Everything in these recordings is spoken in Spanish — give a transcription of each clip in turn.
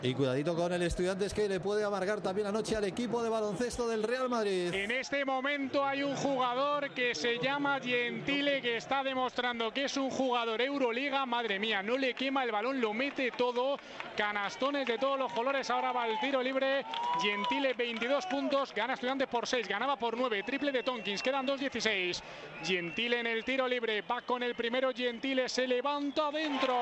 Y cuidadito con el Estudiantes, que le puede amargar también la noche al equipo de baloncesto del Real Madrid. En este momento hay un jugador que se llama Gentile, que está demostrando que es un jugador Euroliga. Madre mía, no le quema el balón, lo mete todo. Canastones de todos los colores. Ahora va el tiro libre. Gentile, 22 puntos. Gana Estudiantes por 6. Ganaba por 9. Triple de Tonkins. Quedan 2-16. Gentile en el tiro libre. Va con el primero. Gentile se levanta dentro.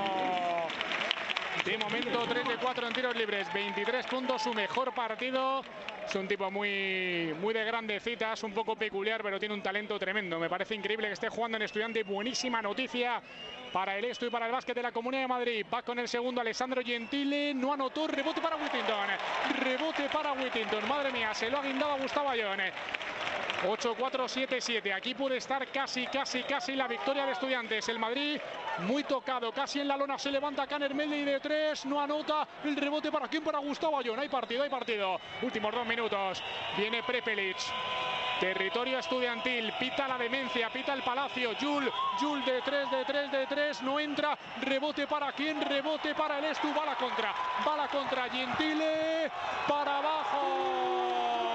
De momento 3 de 4 en tiros libres, 23 puntos, su mejor partido. Es un tipo muy de grandecitas, un poco peculiar, pero tiene un talento tremendo. Me parece increíble que esté jugando en Estudiante. Buenísima noticia para el Estu y para el básquet de la Comunidad de Madrid. Va con el segundo Alessandro Gentile, no anotó, rebote para Whittington. Rebote para Whittington, madre mía, se lo ha guindado a Gustavo Ayón. 8-4-7-7, aquí puede estar casi la victoria de Estudiantes. El Madrid muy tocado, casi en la lona, se levanta Kaner Medley de 3, no anota, el rebote para quién, para Gustavo Ayón. Hay partido. Últimos 2 minutos, viene Prepelic. Territorio estudiantil, pita la demencia, pita el Palacio. Jul de 3, no entra. Rebote para quién, rebote para el Estu, va la contra Gentile, para abajo.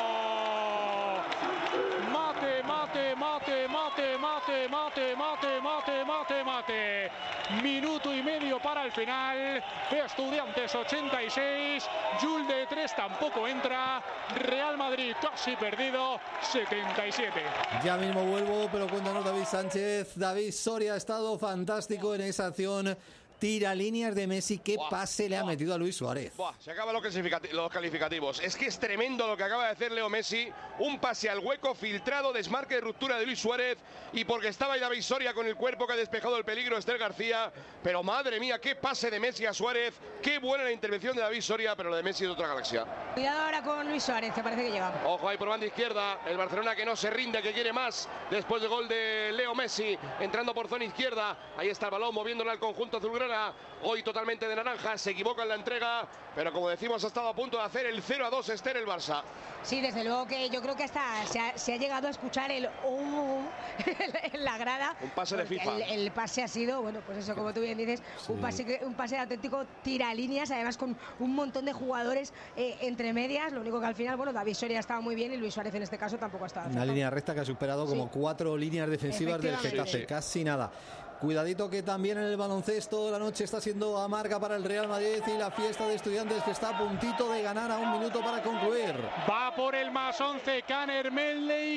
Mate. Minuto y medio para el final. Estudiantes 86. Jul de 3 tampoco entra. Real Madrid casi perdido, 77. Ya mismo vuelvo, pero cuéntanos, David Sánchez. David Soria ha estado fantástico en esa acción. Tira líneas de Messi, qué pase le ha metido a Luis Suárez. Se acaban los calificativos. Es que es tremendo lo que acaba de hacer Leo Messi. Un pase al hueco, filtrado, desmarque de ruptura de Luis Suárez. Y porque estaba ahí David Soria con el cuerpo, que ha despejado el peligro Esther García. Pero madre mía, qué pase de Messi a Suárez. Qué buena la intervención de David Soria, pero lo de Messi es de otra galaxia. Cuidado ahora con Luis Suárez, que parece que llega. Ojo ahí por banda izquierda, el Barcelona que no se rinde, que quiere más. Después del gol de Leo Messi, entrando por zona izquierda. Ahí está el balón, moviéndolo al conjunto azulgrana. Hoy totalmente de naranja, se equivoca en la entrega, pero como decimos, ha estado a punto de hacer el 0-2 Esther el Barça. Sí, desde luego que yo creo que hasta se ha llegado a escuchar el en la grada. Un pase de FIFA. El pase ha sido, bueno, pues eso, como tú bien dices, sí. un pase de auténtico tiralíneas, además con un montón de jugadores entre medias. Lo único que al final, bueno, David Soria estaba muy bien y Luis Suárez en este caso tampoco ha estado. Una línea recta que ha superado como 4 líneas defensivas del Getafe, casi nada. Cuidadito que también en el baloncesto la noche está siendo amarga para el Real Madrid y la fiesta de Estudiantes, que está a puntito de ganar, a 1 minuto para concluir. Va por el más 11, Kaner Medley,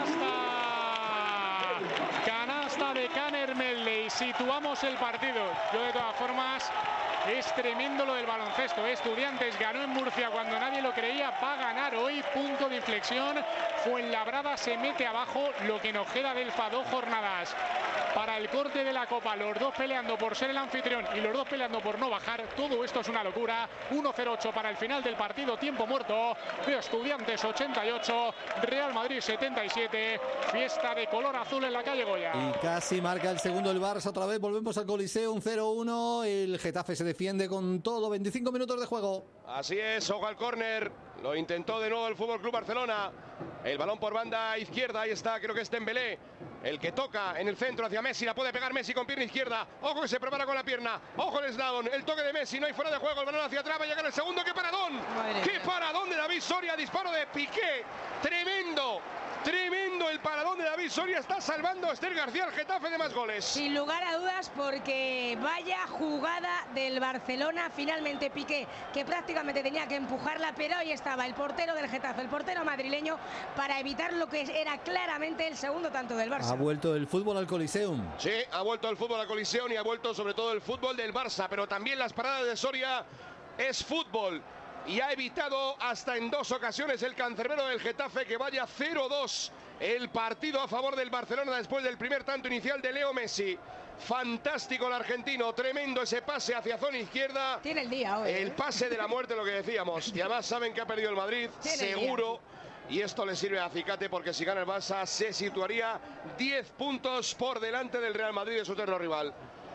canasta de Kaner Medley. Situamos el partido. Yo de todas formas, es tremendo lo del baloncesto. Estudiantes ganó en Murcia cuando nadie lo creía, va a ganar hoy, punto de inflexión. Fuenlabrada se mete abajo, lo que nos queda del FA, 2 jornadas para el corte de la Copa, los dos peleando por ser el anfitrión y los dos peleando por no bajar. Todo esto es una locura. 1-0-8 para el final del partido, tiempo muerto. Estudiantes 88, Real Madrid 77. Fiesta de color azul en la calle Goya. Y casi marca el segundo el Barça otra vez. Volvemos al Coliseo, un 0-1. El Getafe se defiende con todo, 25 minutos de juego. Así es, ojo al córner. Lo intentó de nuevo el Fútbol Club Barcelona. El balón por banda izquierda, ahí está, creo que es Dembélé. El que toca en el centro hacia Messi, la puede pegar Messi con pierna izquierda. Ojo que se prepara con la pierna. Ojo el slalom, el toque de Messi, no hay fuera de juego. El balón hacia atrás, va a llegar el segundo. ¡Qué paradón! ¡Qué paradón de David Soria! Disparo de Piqué. Tremendo. Tremendo el paradón de David Soria. Está salvando a Esther García al Getafe de más goles. Sin lugar a dudas, porque vaya jugada del Barcelona. Finalmente Piqué, que prácticamente tenía que empujarla, pero ahí estaba el portero del Getafe, el portero madrileño, para evitar lo que era claramente el segundo tanto del Barça. Ha vuelto el fútbol al Coliseum. Sí, ha vuelto el fútbol al Coliseum y ha vuelto sobre todo el fútbol del Barça, pero también las paradas de Soria es fútbol. Y ha evitado hasta en 2 ocasiones el cancerbero del Getafe que vaya 0-2 el partido a favor del Barcelona después del primer tanto inicial de Leo Messi. Fantástico el argentino, tremendo ese pase hacia zona izquierda. Tiene el día hoy. El pase de la muerte, lo que decíamos. Y además saben que ha perdido el Madrid, seguro. Y esto le sirve a Acicate porque si gana el Barça se situaría 10 puntos por delante del Real Madrid, de su eterno rival.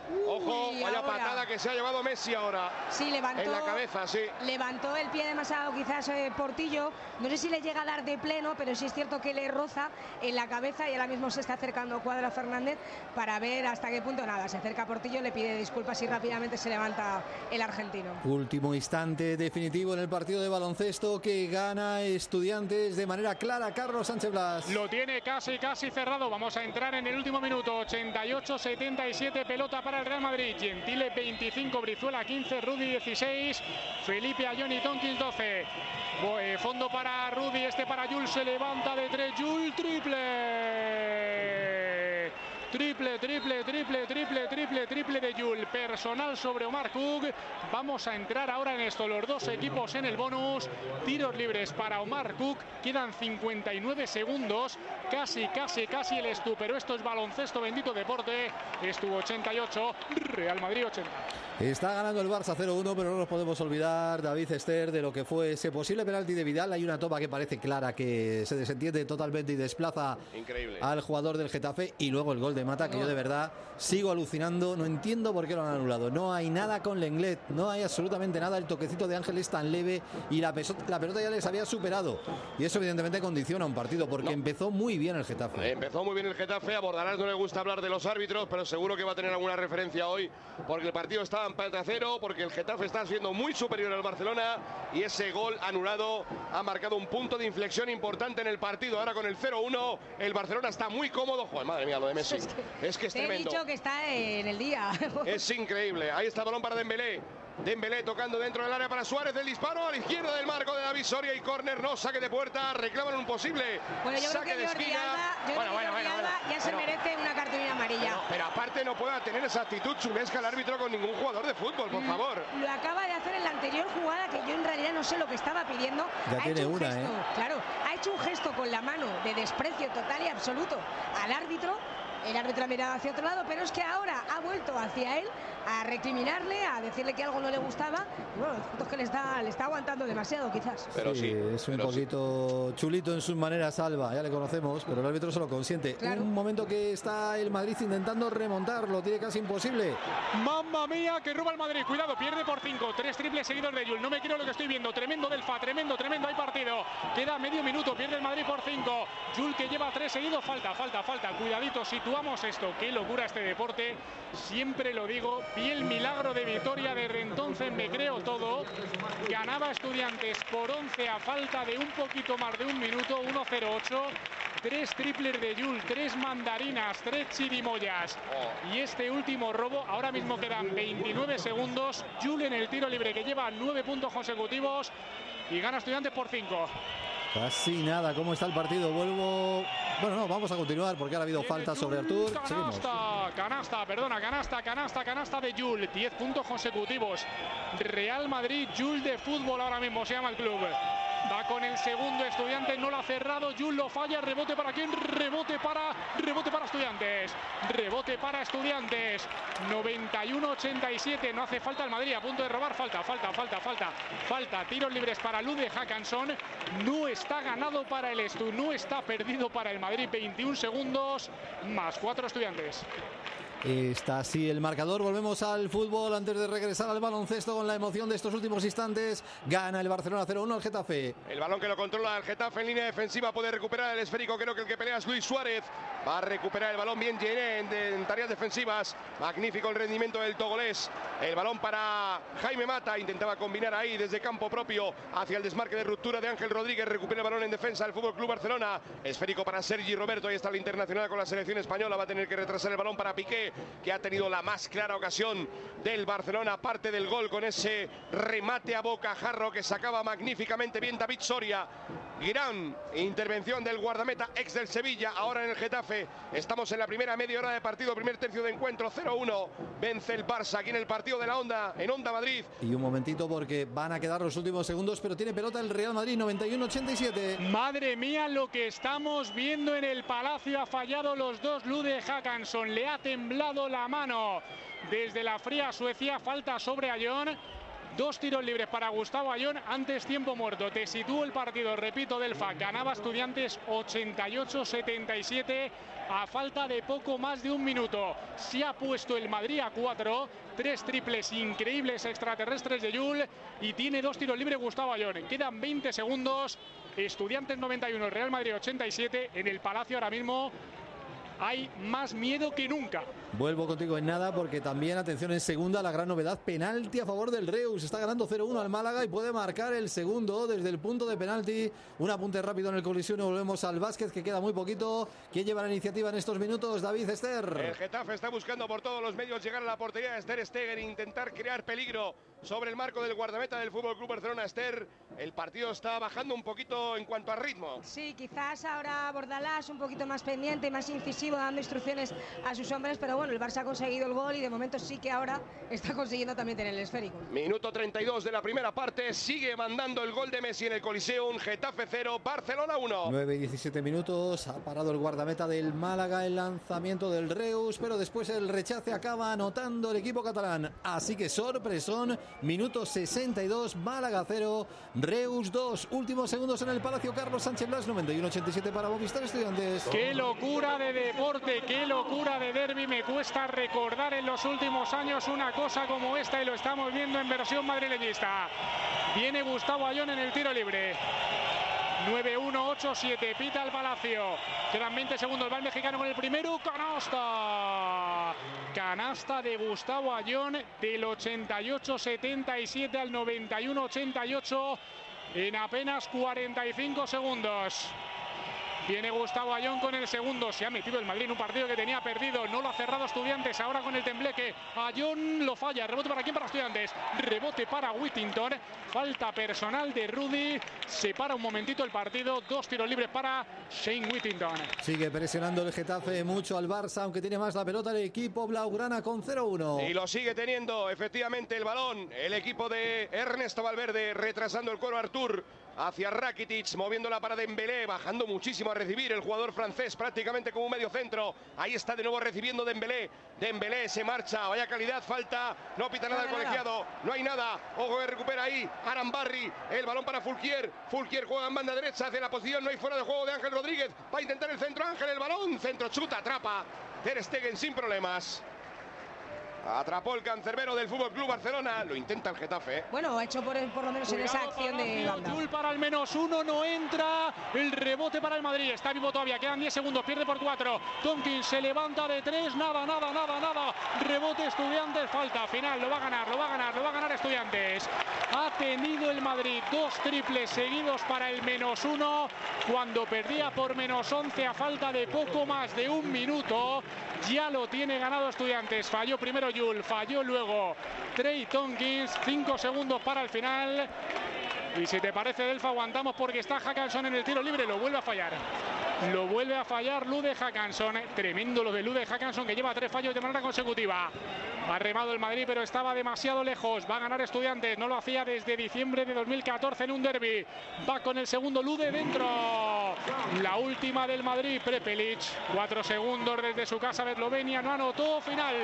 Ojo, vaya patada que se ha llevado Messi ahora. Sí, levantó en la cabeza, sí. Levantó el pie demasiado quizás Portillo. No sé si le llega a dar de pleno, pero sí es cierto que le roza en la cabeza y ahora mismo se está acercando Cuadra Fernández para ver hasta qué punto. Nada, se acerca Portillo, le pide disculpas y rápidamente se levanta el argentino. Último instante definitivo en el partido de baloncesto que gana Estudiantes de manera clara. Carlos Sánchez Blas. Lo tiene casi cerrado. Vamos a entrar en el último minuto. 88-77, pelota para el Real Madrid. Gentile 25, Brizuela 15, Rudy 16, Felipe Ayón, Tonkins 12. Fondo para Rudy, este para Jules, se levanta de 3, Jules, triple de Jules, personal sobre Omar Cook. Vamos a entrar ahora en esto, los dos equipos en el bonus, tiros libres para Omar Cook, quedan 59 segundos, casi el Estu, pero esto es baloncesto, bendito deporte. Estu 88, Real Madrid 80. Está ganando el Barça 0-1, pero no nos podemos olvidar, David Ester, de lo que fue ese posible penalti de Vidal. Hay una toma que parece clara que se desentiende totalmente y desplaza al jugador del Getafe, y luego el gol de Mata, que yo de verdad sigo alucinando, no entiendo por qué lo han anulado. No hay nada con Lenglet, no hay absolutamente nada, el toquecito de Ángel es tan leve y la pelota ya les había superado, y eso evidentemente condiciona un partido, porque empezó muy bien el Getafe. Empezó muy bien el Getafe, a Bordalás no le gusta hablar de los árbitros, pero seguro que va a tener alguna referencia hoy, porque el partido estaba empate a 0, porque el Getafe está siendo muy superior al Barcelona, y ese gol anulado ha marcado un punto de inflexión importante en el partido. Ahora con el 0-1 el Barcelona está muy cómodo. Joder, madre mía, lo de Messi es que es tremendo. Te he dicho que está en el día. Es increíble. Ahí está el balón para Dembélé. Dembélé tocando dentro del área para Suárez, el disparo a la izquierda del marco de David Soria y córner, no, saque de puerta, reclaman un posible saque de esquina. Bueno, ya se merece una cartulina amarilla. Pero aparte no pueda tener esa actitud chulesca el árbitro con ningún jugador de fútbol, por favor. Lo acaba de hacer en la anterior jugada, que yo en realidad no sé lo que estaba pidiendo. Ya tiene una, gesto, claro, ha hecho un gesto con la mano de desprecio total y absoluto al árbitro. El árbitro ha mirado hacia otro lado, pero es que ahora ha vuelto hacia él a recriminarle, a decirle que algo no le gustaba. Bueno, es que le está aguantando demasiado, quizás. Pero sí, es un poquito chulito en sus maneras, Alba, ya le conocemos, pero el árbitro se lo consiente. Claro. Un momento que está el Madrid intentando remontar, lo tiene casi imposible. ¡Mamma mía! Que roba el Madrid, cuidado, pierde por 5, 3 triples seguidos de Jules. No me quiero lo que estoy viendo, tremendo del FA, tremendo, hay partido. Queda medio minuto, pierde el Madrid por 5. Jules que lleva 3 seguidos, falta. Cuidadito, situamos esto, qué locura este deporte, siempre lo digo. Vi el milagro de Vitoria, desde entonces me creo todo. Ganaba Estudiantes por 11 a falta de un poquito más de un minuto, 1-0-8. 3 triples de Jules, 3 mandarinas, 3 chirimoyas. Y este último robo, ahora mismo quedan 29 segundos. Jules en el tiro libre, que lleva 9 puntos consecutivos y gana Estudiantes por 5. Casi nada. ¿Cómo está el partido? Bueno, no, vamos a continuar porque ahora ha habido falta sobre Artur. Canasta de Jules. 10 puntos consecutivos. Real Madrid, Jules de fútbol ahora mismo se llama el club. Va con el segundo Estudiantes, no lo ha cerrado, Jules lo falla, rebote para quién, rebote para Estudiantes, 91-87, no hace falta el Madrid, a punto de robar, falta, tiros libres para Lude Hackanson, no está ganado para el Estu, no está perdido para el Madrid, 21 segundos, más 4 Estudiantes. Está así el marcador. Volvemos al fútbol antes de regresar al baloncesto con la emoción de estos últimos instantes. Gana el Barcelona 0-1 al Getafe. El balón que lo controla el Getafe en línea defensiva, puede recuperar el esférico. Creo que el que pelea es Luis Suárez. Va a recuperar el balón bien en tareas defensivas. Magnífico el rendimiento del togolés. El balón para Jaime Mata. Intentaba combinar ahí desde campo propio hacia el desmarque de ruptura de Ángel Rodríguez. Recupera el balón en defensa del FC Barcelona. Esférico para Sergi Roberto. Ahí está el internacional con la selección española. Va a tener que retrasar el balón para Piqué, que ha tenido la más clara ocasión del Barcelona, parte del gol con ese remate a bocajarro que sacaba magníficamente bien David Soria. Gran intervención del guardameta ex del Sevilla, ahora en el Getafe. Estamos en la primera media hora de partido, primer tercio de encuentro, 0-1. Vence el Barça aquí en el partido de la Onda, en Onda Madrid. Y un momentito porque van a quedar los últimos segundos, pero tiene pelota el Real Madrid, 91-87. Madre mía lo que estamos viendo en el Palacio, ha fallado los dos Lude Hackanson, le ha temblado la mano desde la fría Suecia, falta sobre Ayón. 2 tiros libres para Gustavo Ayón, antes tiempo muerto. Te sitúo el partido, repito, Delfa. Ganaba Estudiantes 88-77 a falta de poco más de un minuto. Se ha puesto el Madrid a 4, 3 triples increíbles extraterrestres de Yul y tiene 2 tiros libres Gustavo Ayón. Quedan 20 segundos. Estudiantes 91, Real Madrid 87. En el Palacio ahora mismo hay más miedo que nunca. Vuelvo contigo en nada porque también, atención, en segunda, la gran novedad, penalti a favor del Reus. Está ganando 0-1 al Málaga y puede marcar el segundo desde el punto de penalti. Un apunte rápido en el colisión y volvemos al básquet, que queda muy poquito. ¿Quién lleva la iniciativa en estos minutos? David Ester. El Getafe está buscando por todos los medios llegar a la portería de Ter Stegen, intentar crear peligro sobre el marco del guardameta del FC Barcelona, Ester. El partido está bajando un poquito en cuanto a ritmo. Sí, quizás ahora Bordalás un poquito más pendiente, más incisivo, dando instrucciones a sus hombres, pero bueno, el Barça ha conseguido el gol y de momento sí que ahora está consiguiendo también tener el esférico. Minuto 32 de la primera parte, sigue mandando el gol de Messi en el Coliseum. Getafe 0, Barcelona 1. 9 y 17 minutos, ha parado el guardameta del Málaga el lanzamiento del Reus, pero después el rechace acaba anotando el equipo catalán. Así que sorpresón, minuto 62, Málaga 0, Reus 2. Últimos segundos en el Palacio Carlos Sánchez Blas, 91-87 para Movistar Estudiantes. ¡Qué locura de deporte! ¡Qué locura de derbi! Me cuesta recordar en los últimos años una cosa como esta y lo estamos viendo en versión madrileñista. Viene Gustavo Ayón en el tiro libre. 9-1-8-7, pita el Palacio. Quedan 20 segundos, va el mexicano con el primero. ¡Canasta! Canasta de Gustavo Ayón del 88-77 al 91-88 en apenas 45 segundos. Viene Gustavo Ayón con el segundo. Se ha metido el Madrid en un partido que tenía perdido. No lo ha cerrado Estudiantes. Ahora con el tembleque. Ayón lo falla. Rebote para quién, para Estudiantes. Rebote para Whittington. Falta personal de Rudy. Se para un momentito el partido. 2 tiros libres para Shane Whittington. Sigue presionando el Getafe mucho al Barça, aunque tiene más la pelota el equipo blaugrana con 0-1. Y lo sigue teniendo efectivamente el balón. El equipo de Ernesto Valverde retrasando el cuero Artur hacia Rakitic, moviéndola para Dembélé, bajando muchísimo a recibir el jugador francés, prácticamente como un medio centro. Ahí está de nuevo recibiendo Dembélé. Dembélé se marcha, vaya calidad, falta, no pita nada el colegiado, no hay nada. Ojo que recupera ahí Arambarri, el balón para Fulquier. Fulquier juega en banda derecha hacia la posición, no hay fuera de juego de Ángel Rodríguez. Va a intentar el centro Ángel, el balón, centro, chuta, atrapa Ter Stegen sin problemas. Atrapó el cancerbero del FC Barcelona. Lo intenta el Getafe. Bueno, ha hecho por lo menos en esa acción de banda. Yul para el -1, no entra. El rebote para el Madrid. Está vivo todavía. Quedan 10 segundos. Pierde por 4. Tompkins se levanta de 3. Nada. Rebote Estudiantes. Falta final. Lo va a ganar Estudiantes. Ha tenido el Madrid 2 triples seguidos para el -1. Cuando perdía por -11 a falta de poco más de un minuto. Ya lo tiene ganado Estudiantes. Falló primero Yul, falló luego Trey Tompkins. 5 segundos para el final. Y si te parece, Delfa, aguantamos porque está Hackanson en el tiro libre. Lo vuelve a fallar. Lude Hackanson. Tremendo lo de Lude Hackanson, que lleva 3 fallos de manera consecutiva. Ha remado el Madrid, pero estaba demasiado lejos. Va a ganar Estudiantes. No lo hacía desde diciembre de 2014 en un derbi. Va con el segundo Lude dentro. La última del Madrid, Prepelic. 4 segundos desde su casa de Eslovenia. No anotó. Final.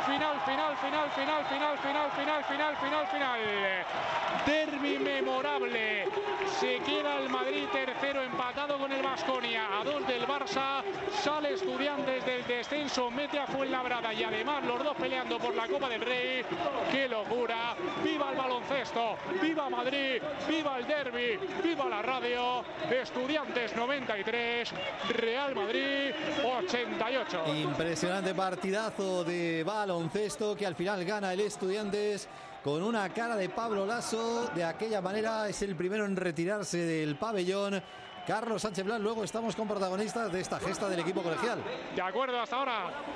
Derbi memorable. Se queda el Madrid tercero, empatado con el Baskonia. A 2 del Barça. Sale Estudiantes del descenso. Mete a Fuenlabrada. Y además los dos peleando por la Copa del Rey. ¡Qué locura! ¡Viva el baloncesto! ¡Viva Madrid! ¡Viva el derbi! ¡Viva la radio! Estudiantes 93, Real Madrid 88. Impresionante partidazo de baloncesto que al final gana el Estudiantes con una cara de Pablo Laso. De aquella manera es el primero en retirarse del pabellón. Carlos Sánchez Blas, luego estamos con protagonistas de esta gesta del equipo colegial. De acuerdo, hasta ahora.